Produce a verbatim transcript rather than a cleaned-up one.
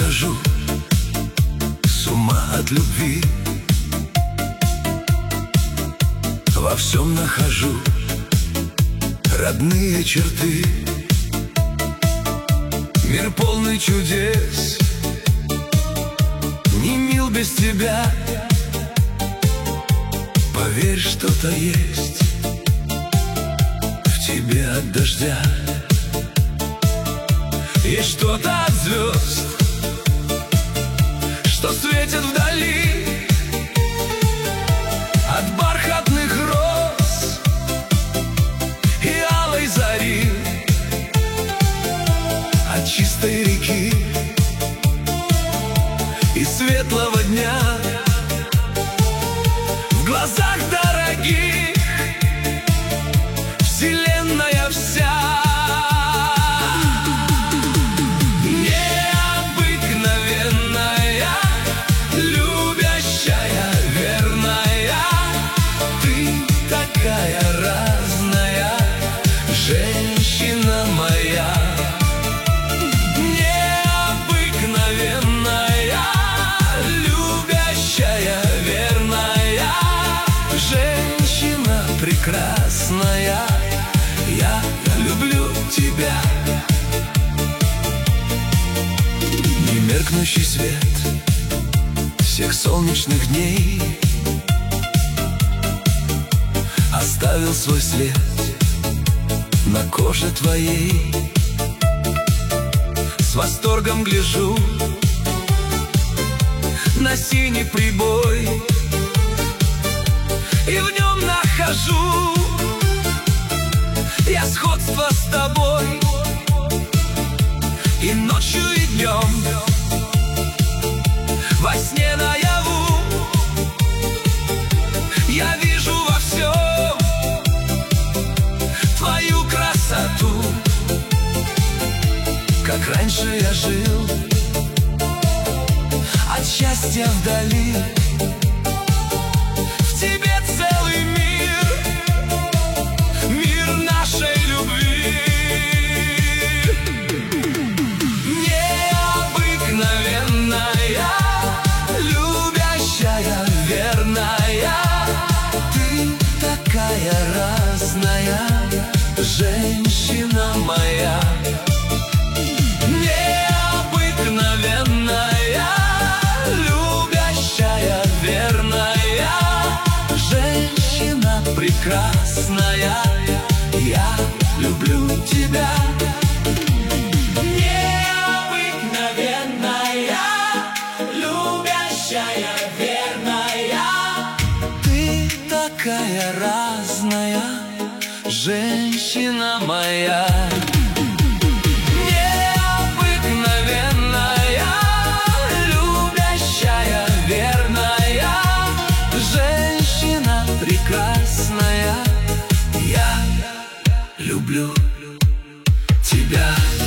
схожу с ума от любви. Во всем нахожу родные черты. Мир полный чудес, не мил без тебя. Поверь, что-то есть в тебе от дождя. Есть что-то от звезд, что светит вдали, от бархатных роз и алой зари, от чистой реки и светлого дня. В глазах дорогих вселенная вся. Необыкновенная, любящая, верная. Ты такая разная, женщина моя. Необыкновенная, любящая, верная, женщина прекрасная. Я люблю тебя. Немеркнущий свет всех солнечных дней оставил свой след на коже твоей. С восторгом гляжу на синий прибой, и в нем нахожу я сходство с тобой. И ночью, и днем, во сне наяву, я вижу во всем твою красоту. Как раньше я жил от счастья вдали, в тебе целый мир, мир нашей любви. Необыкновенная, любящая, верная. Ты такая разная, женщина моя. Необыкновенная, любящая, верная, женщина прекрасная. Я люблю тебя. Необыкновенная, любящая, верная. Ты такая разная, женщина моя. Прекрасная, я люблю тебя.